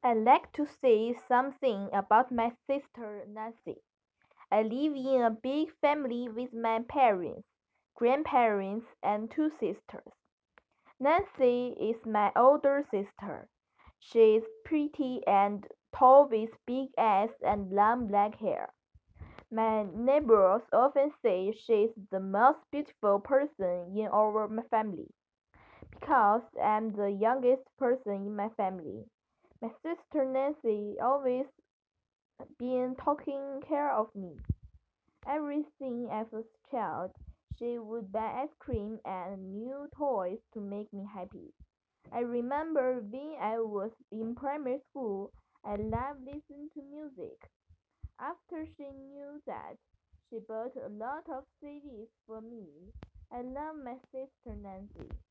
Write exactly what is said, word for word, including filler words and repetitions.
I'd like to say something about my sister Nancy. I live in a big family with my parents, grandparents, and two sisters. Nancy is my older sister. She is pretty and tall with big eyes and long black hair. My neighbors often say she is the most beautiful person in our family because I'm the youngest person in my family. My sister Nancy always been taking care of me. Everything as a child, she would buy ice cream and new toys to make me happy. I remember when I was in primary school, I loved listening to music. After she knew that, she bought a lot of C Ds for me. I love my sister Nancy.